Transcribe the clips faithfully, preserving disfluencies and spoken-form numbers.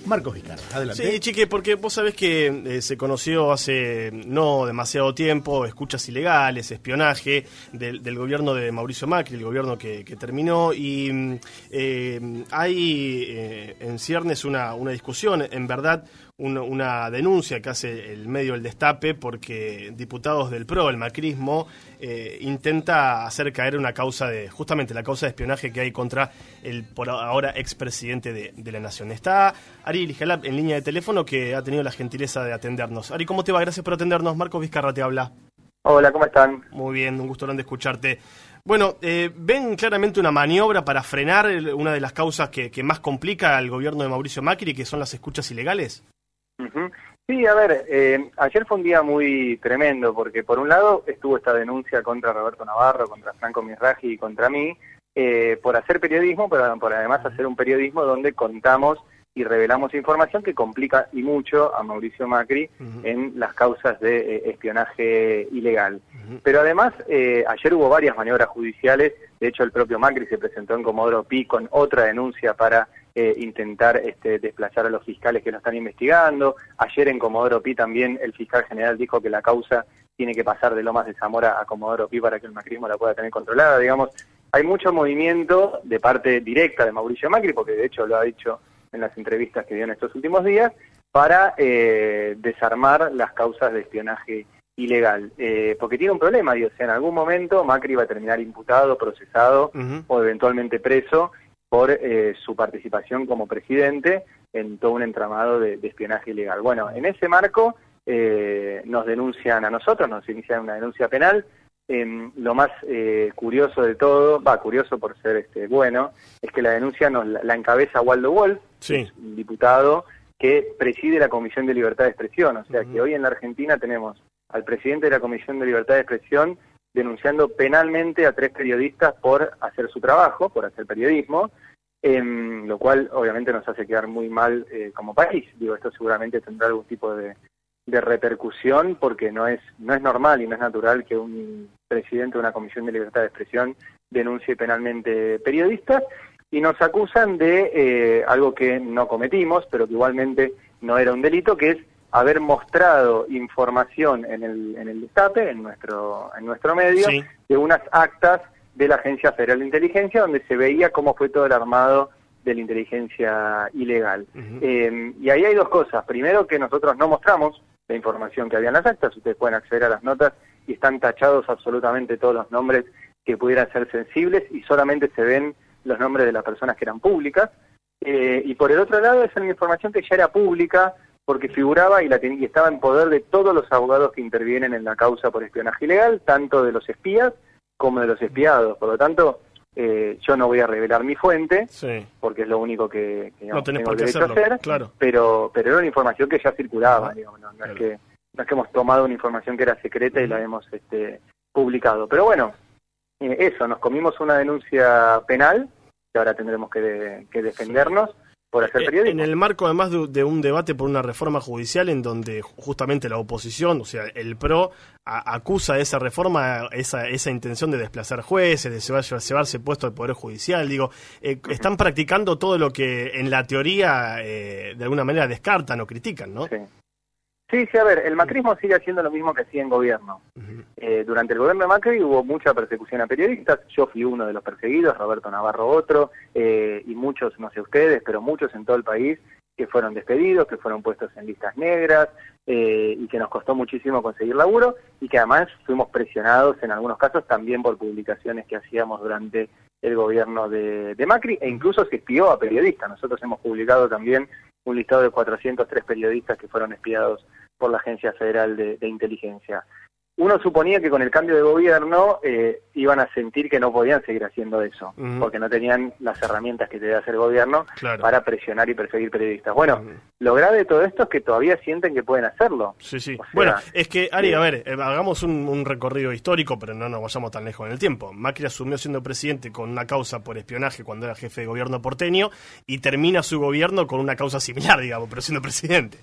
Marcos Vizcarra, adelante. Sí, Chique, porque vos sabés que eh, se conoció hace no demasiado tiempo escuchas ilegales, espionaje del, del gobierno de Mauricio Macri, el gobierno que, que terminó, y eh, hay eh, en ciernes una, una discusión, en verdad, una, una denuncia que hace el medio El Destape, porque diputados del P R O, el macrismo, eh, intenta hacer caer una causa de, justamente la causa de espionaje que hay contra el por ahora expresidente de, de la Nación. Está Ari Lijalap en línea de teléfono, que ha tenido la gentileza de atendernos. Ari, ¿cómo te va? Gracias por atendernos. Marcos Vizcarra te habla. Hola, ¿cómo están? Muy bien, un gusto grande escucharte. Bueno, eh, ¿ven claramente una maniobra para frenar el, una de las causas que, que más complica al gobierno de Mauricio Macri, que son las escuchas ilegales? Uh-huh. Sí, a ver, eh, ayer fue un día muy tremendo, porque por un lado estuvo esta denuncia contra Roberto Navarro, contra Franco Mirraji y contra mí, eh, por hacer periodismo, pero por además hacer un periodismo donde contamos y revelamos información que complica y mucho a Mauricio Macri uh-huh. en las causas de eh, espionaje ilegal. Uh-huh. Pero además, eh, ayer hubo varias maniobras judiciales. De hecho, el propio Macri se presentó en Comodoro Pi con otra denuncia para eh, intentar este, desplazar a los fiscales que lo están investigando. Ayer en Comodoro Pi también el fiscal general dijo que la causa tiene que pasar de Lomas de Zamora a Comodoro Pi para que el macrismo la pueda tener controlada. Digamos, hay mucho movimiento de parte directa de Mauricio Macri, porque de hecho lo ha dicho en las entrevistas que dio en estos últimos días, para eh, desarmar las causas de espionaje ilegal. Eh, porque tiene un problema, digo, o sea, en algún momento Macri va a terminar imputado, procesado uh-huh. o eventualmente preso por eh, su participación como presidente en todo un entramado de, de espionaje ilegal. Bueno, en ese marco eh, nos denuncian a nosotros, nos inician una denuncia penal. Eh, lo más eh, curioso de todo, va, curioso por ser este bueno, es que la denuncia nos la, la encabeza Waldo Wolf, sí. un diputado que preside la Comisión de Libertad de Expresión. O sea uh-huh. que hoy en la Argentina tenemos al presidente de la Comisión de Libertad de Expresión denunciando penalmente a tres periodistas por hacer su trabajo, por hacer periodismo, eh, lo cual obviamente nos hace quedar muy mal eh, como país. Digo, esto seguramente tendrá algún tipo de de repercusión, porque no es no es normal y no es natural que un presidente de una Comisión de Libertad de Expresión denuncie penalmente periodistas, y nos acusan de eh, algo que no cometimos, pero que igualmente no era un delito, que es haber mostrado información en el en el Destape, en nuestro en nuestro medio, sí. de unas actas de la Agencia Federal de Inteligencia, donde se veía cómo fue todo el armado de la inteligencia ilegal. Uh-huh. Eh, y ahí hay dos cosas. Primero, que nosotros no mostramos la información que había en las actas. Ustedes pueden acceder a las notas y están tachados absolutamente todos los nombres que pudieran ser sensibles, y solamente se ven los nombres de las personas que eran públicas. Eh, y por el otro lado, es una información que ya era pública, porque figuraba y, la ten- y estaba en poder de todos los abogados que intervienen en la causa por espionaje ilegal, tanto de los espías como de los espiados. Por lo tanto, Eh, yo no voy a revelar mi fuente, sí. porque es lo único que, que digamos, no tenés tengo por qué derecho hacerlo, a hacer, claro. pero pero era una información que ya circulaba, uh-huh. digamos, no, no, claro. es que, no es que hemos tomado una información que era secreta uh-huh. y la hemos este, publicado. Pero bueno, eh, eso, nos comimos una denuncia penal, que ahora tendremos que, de, que defendernos. Sí. Por hacer periodismo. En el marco, además de, de un debate por una reforma judicial en donde justamente la oposición, o sea, el P R O, a, acusa de esa reforma, esa esa intención de desplazar jueces, de llevar, llevarse puesto al Poder Judicial, digo, eh, uh-huh. están practicando todo lo que en la teoría eh, de alguna manera descartan o critican, ¿no? Sí. Sí, sí, a ver, el macrismo sigue haciendo lo mismo que hacía en gobierno. Uh-huh. Eh, durante el gobierno de Macri hubo mucha persecución a periodistas, yo fui uno de los perseguidos, Roberto Navarro otro, eh, y muchos, no sé ustedes, pero muchos en todo el país que fueron despedidos, que fueron puestos en listas negras, eh, y que nos costó muchísimo conseguir laburo, y que además fuimos presionados en algunos casos también por publicaciones que hacíamos durante el gobierno de, de Macri, e incluso se espió a periodistas. Nosotros hemos publicado también un listado de cuatrocientos tres periodistas que fueron espiados por la Agencia Federal de, de Inteligencia. Uno suponía que con el cambio de gobierno eh, iban a sentir que no podían seguir haciendo eso, uh-huh. porque no tenían las herramientas que debe hacer el gobierno claro. para presionar y perseguir periodistas. Bueno, uh-huh. lo grave de todo esto es que todavía sienten que pueden hacerlo. Sí, sí. O sea, bueno, es que, Ari, sí. a ver, eh, hagamos un, un recorrido histórico, pero no nos vayamos tan lejos en el tiempo. Macri asumió siendo presidente con una causa por espionaje cuando era jefe de gobierno porteño, y termina su gobierno con una causa similar, digamos, pero siendo presidente.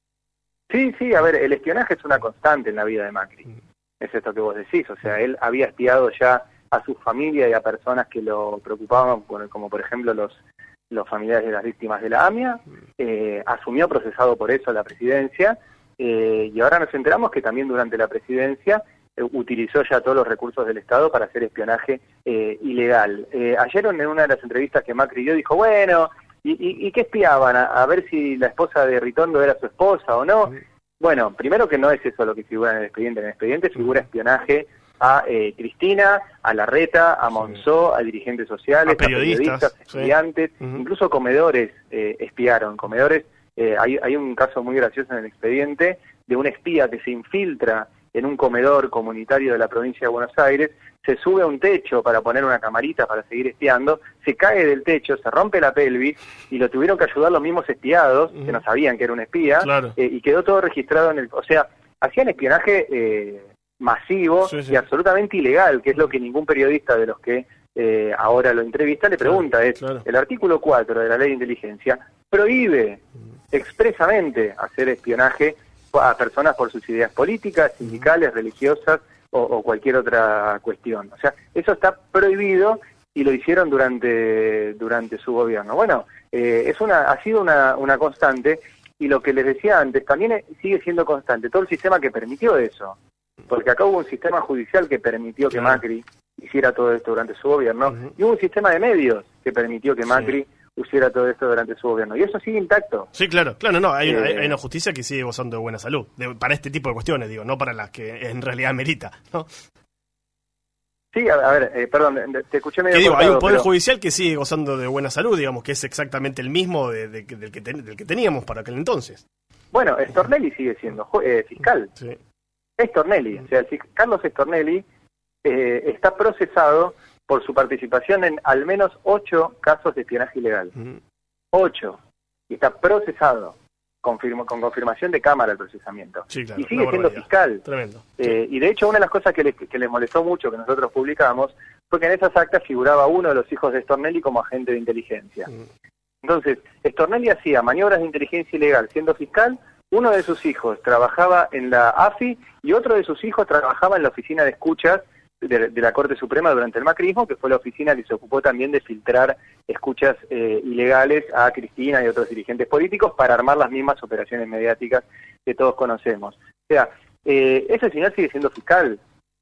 Sí, sí, a ver, el espionaje es una constante en la vida de Macri. Uh-huh. Es esto que vos decís, o sea, él había espiado ya a su familia y a personas que lo preocupaban, como por ejemplo los los familiares de las víctimas de la AMIA, eh, asumió procesado por eso la presidencia, eh, y ahora nos enteramos que también durante la presidencia eh, utilizó ya todos los recursos del Estado para hacer espionaje eh, ilegal. Eh, ayer en una de las entrevistas que Macri dio dijo, bueno, ¿y, y, y qué espiaban? A, a ver si la esposa de Ritondo era su esposa o no. Bueno, primero que no es eso lo que figura en el expediente. En el expediente figura espionaje a eh, Cristina, a Larreta, a Monzó, sí. a dirigentes sociales, a periodistas, a periodistas estudiantes, sí. uh-huh. incluso comedores eh, espiaron. Comedores, eh, hay, hay un caso muy gracioso en el expediente de un espía que se infiltra en un comedor comunitario de la provincia de Buenos Aires, se sube a un techo para poner una camarita para seguir espiando, se cae del techo, se rompe la pelvis y lo tuvieron que ayudar los mismos espiados, uh-huh. que no sabían que era un espía, claro. eh, y quedó todo registrado en el... O sea, hacían espionaje eh, masivo sí, sí. y absolutamente ilegal, que es lo que ningún periodista de los que eh, ahora lo entrevista le pregunta. Claro, es claro. El artículo cuatro de la Ley de Inteligencia prohíbe uh-huh. expresamente hacer espionaje a personas por sus ideas políticas, sindicales, religiosas o, o cualquier otra cuestión. O sea, eso está prohibido y lo hicieron durante durante su gobierno. Bueno, eh, es una ha sido una, una constante, y lo que les decía antes también sigue siendo constante, todo el sistema que permitió eso, porque acá hubo un sistema judicial que permitió que claro. Macri hiciera todo esto durante su gobierno, uh-huh. y hubo un sistema de medios que permitió que Macri sí. hiciera todo esto durante su gobierno, y eso sigue intacto. Sí, claro, claro, no, hay, eh, una, hay una justicia que sigue gozando de buena salud, de, para este tipo de cuestiones, digo, no para las que en realidad merita, ¿no? Sí, a, a ver, eh, perdón, te escuché medio digo, cortado, hay un poder pero... judicial que sigue gozando de buena salud, digamos, que es exactamente el mismo de, de, del, que ten, del que teníamos para aquel entonces. Bueno, Stornelli sigue siendo eh, fiscal. Sí. Stornelli, o sea, el, Carlos Stornelli eh, está procesado por su participación en al menos ocho casos de espionaje ilegal. Uh-huh. Ocho. Y está procesado, confirmo, con confirmación de Cámara el procesamiento. Sí, claro, y sigue siendo fiscal. Tremendo. Eh, sí. Y de hecho, una de las cosas que les, que les molestó mucho, que nosotros publicamos, fue que en esas actas figuraba uno de los hijos de Stornelli como agente de inteligencia. Uh-huh. Entonces, Stornelli hacía maniobras de inteligencia ilegal siendo fiscal. Uno de sus hijos trabajaba en la A F I y otro de sus hijos trabajaba en la oficina de escuchas de, de la Corte Suprema durante el macrismo, que fue la oficina que se ocupó también de filtrar escuchas eh, ilegales a Cristina y otros dirigentes políticos para armar las mismas operaciones mediáticas que todos conocemos. O sea, eh, ese señor sigue siendo fiscal.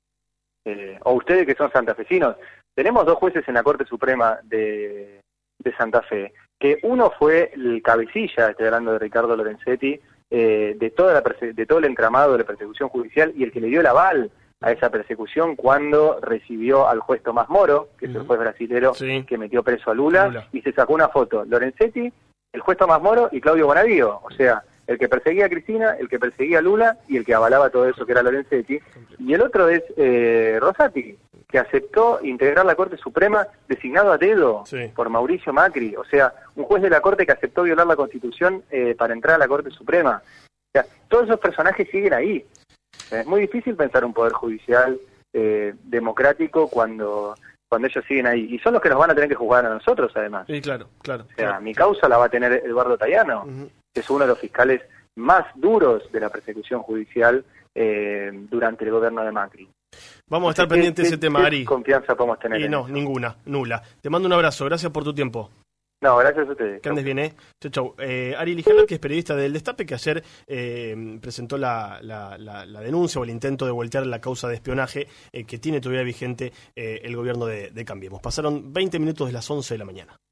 Eh, o ustedes que son santafesinos, tenemos dos jueces en la Corte Suprema de, de Santa Fe, que uno fue el cabecilla, estoy hablando de Ricardo Lorenzetti, Eh, de toda la perse- de todo el entramado de la persecución judicial, y el que le dio el aval a esa persecución cuando recibió al juez Tomás Moro, que uh-huh. es el juez brasilero sí. que metió preso a Lula, Lula, y se sacó una foto, Lorenzetti, el juez Tomás Moro y Claudio Bonadío, o sea, el que perseguía a Cristina, el que perseguía a Lula y el que avalaba todo eso que era Lorenzetti, y el otro es eh, Rosati, que aceptó integrar la Corte Suprema designado a dedo sí. por Mauricio Macri, o sea, un juez de la Corte que aceptó violar la Constitución eh, para entrar a la Corte Suprema. O sea, todos esos personajes siguen ahí. Es muy difícil pensar un poder judicial eh, democrático cuando cuando ellos siguen ahí. Y son los que nos van a tener que juzgar a nosotros, además. Sí, claro, claro. O sea, claro. mi causa la va a tener Eduardo Tayano, uh-huh. que es uno de los fiscales más duros de la persecución judicial eh, durante el gobierno de Macri. Vamos a estar pendientes de ese tema, Ari. ¿Qué confianza podemos tener? Y no, eso? Ninguna, nula. Te mando un abrazo, gracias por tu tiempo. No, gracias a ustedes. Que andes bien, ¿eh? Chau, chau. Eh, Ari Ligeler, que es periodista del Destape, que ayer eh, presentó la, la, la, la denuncia o el intento de voltear la causa de espionaje eh, que tiene todavía vigente eh, el gobierno de, de Cambiemos. Pasaron veinte minutos de las once de la mañana.